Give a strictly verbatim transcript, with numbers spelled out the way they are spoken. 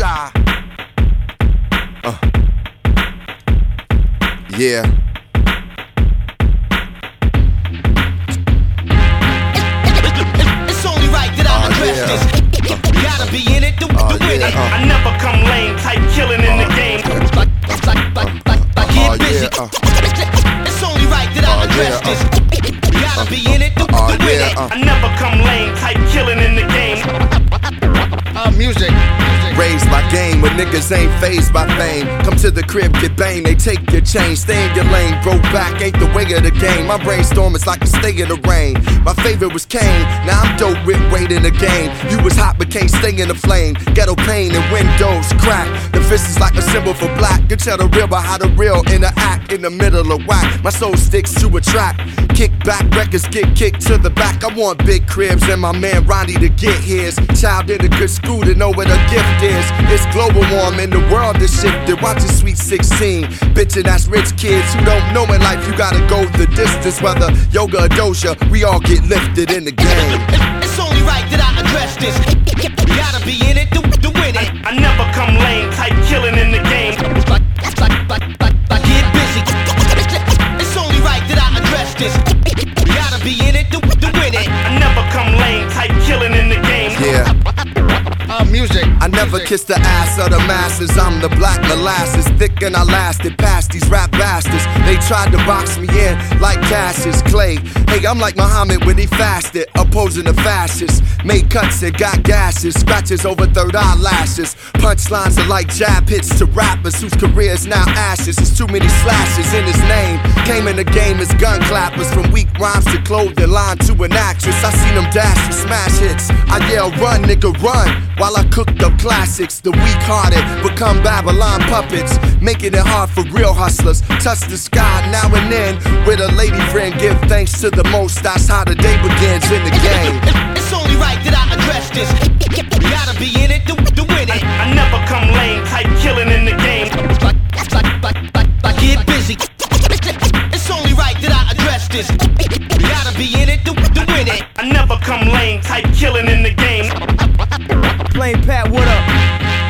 shy. Uh. Yeah. It's only right that I address uh, yeah. this. Uh. Gotta be in it to, uh, to win yeah, it. uh. I never come lame, type killing in the game. Like, like, like, like, like, get busy. Yeah, uh. It's only right that I uh, address yeah, this. uh. Gotta be in it to, to uh, win yeah, it. uh. I never come lame, type killing in the game. Uh, music. Raised by game, when niggas ain't phased by fame. Come to the crib, get bang, they take your chain. Stay in your lane, bro, back ain't the way of the game. My brainstorm is like a stay in the rain. My favorite was Kane, now I'm dope with weight in the game. You was hot but can't stay in the flame. Ghetto pain and windows crack. The fist is like a symbol for black. You tell the real by how the real interact in the middle of whack. My soul sticks to a track. Kick back, records get kicked to the back. I want big cribs and my man Ronnie to get his. Child in a good school to know what a gift is. It's global warming, the world is shifted. Watching Sweet sixteen, bitchin' that's rich kids who don't know in life. You gotta go the distance, whether yoga or doja, we all get lifted in the game. It's only right that I address this. Gotta be in it to, to win it. I never come lame, type killing in the game. Like, like, like, like, like, get busy. It's only right that I address this. Gotta be in it to, to win it. I never come lame, type killing in the game. Yeah. Uh, music. I never kissed the ass of the masses. I'm the black molasses, thick and I lasted past these rap bastards. They tried to box me in like Cassius Clay. Hey, I'm like Muhammad when he fasted, opposing the fascists. Made cuts and got gashes, scratches over third eyelashes. Punchlines are like jab hits to rappers whose careers now ashes. There's too many slashes in his name. Came in the game as gun clappers, from weak rhymes to clothing line to an actress. I seen them dash and smash hits. I yell, run, nigga, run, while I cooked up classics. The weak-hearted become Babylon puppets, making it hard for real hustlers. Touch the sky now and then with a lady friend. Give thanks to the most, that's how the day begins in the game. It's only right that I address this. Gotta be in it to, to win it. I never come lame, type killing in the game. Like, like, like, like, like, get busy. It's only right that I address this. Gotta be in it to, to win it. I never come lame, type killing in the game. Plain Pat, what up?